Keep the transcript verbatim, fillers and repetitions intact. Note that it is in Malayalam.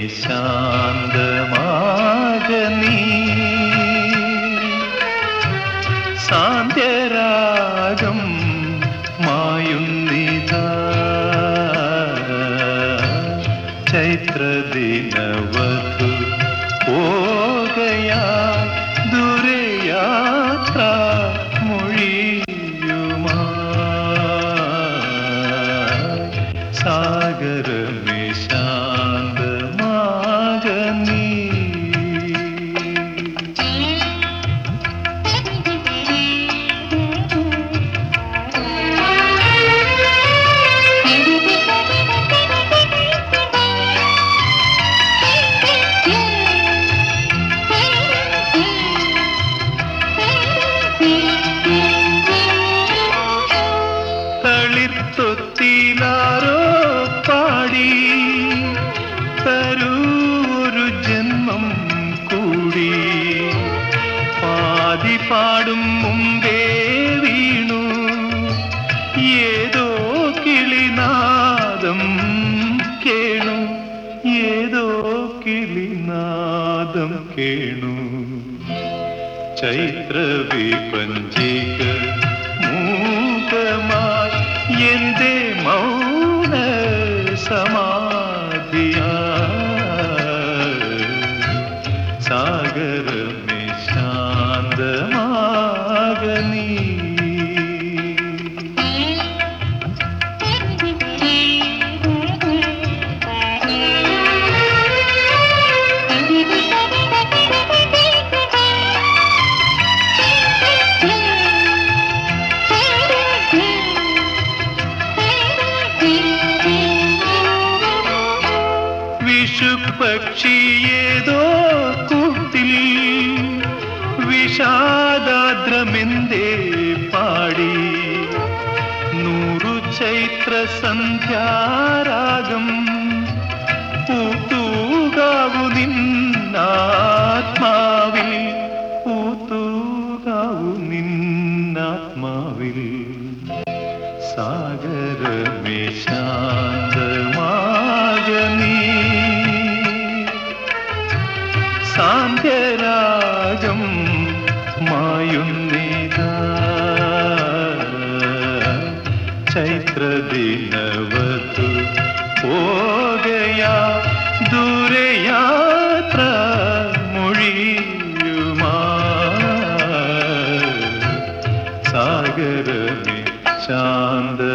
ശാന്തമാകനീ സാന്ധ്യരാഗം മായുന്നിതാ ചൈത്രദിനവധു പോകയാൽ ദൂരയാത്ര മൊഴിയുമായി സാഗരമേ ശാന്തമാകനീ തൊത്തിലാരോ പാടി തരൂരു ജന്മം കൂടി പാതി പാടും മുമ്പേ വീണു ഏതോ കിളിനാദം കേണു ഏതോ കിളിനാദം കേണു ചൈത്രവിപഞ്ചിക മൂകമായി എന്റെ മൗന സമാധിയാ സാഗരമേ ശാന്തമാകനീ വിഷുപക്ഷിയേതോ കൂട്ടിൽ വിഷാദാദ്രമെന്തേ പാടി നൂറു ചൈത്ര സന്ധ്യാരാഗം പൂത്തൂകാവു നിന്നാത്മാവിൽ പൂത്തൂകാവു നിന്നാത്മാവിൽ സാഗരമേ ശാന്തമാകനീ സാന്ധ്യരാഗം മായുന്നിതാ ചൈത്രദിനവധു പോകയാ ദൂരയാത്ര മൊഴിയുമായി സാഗരമേ ശാന്ത